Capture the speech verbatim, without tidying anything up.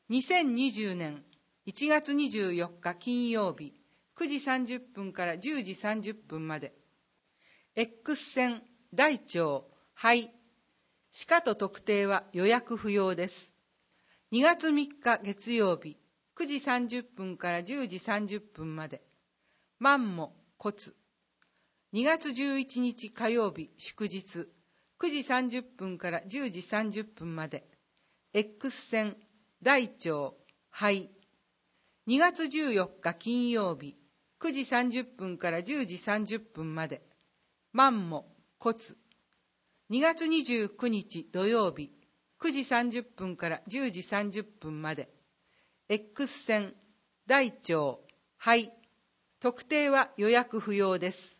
にせんにじゅうねんいちがつにじゅうよっか金曜日くじさんじゅっぷんからじゅうじさんじゅっぷんまで。X 線大腸肺歯科と特定は予約不要です。にがつみっか月曜日くじさんじゅっぷんからじゅうじさんじゅっぷんまで。マンモ骨。にがつじゅういちにち火曜日祝日くじさんじゅっぷんからじゅうじさんじゅっぷんまで。X 線大腸肺。にがつじゅうよっか金曜日くじさんじゅっぷんからじゅうじさんじゅっぷんまで。マンモ骨。にがつにじゅうくにち土曜日くじさんじゅっぷんからじゅうじさんじゅっぷんまで。X 線大腸肺。特定は予約不要です。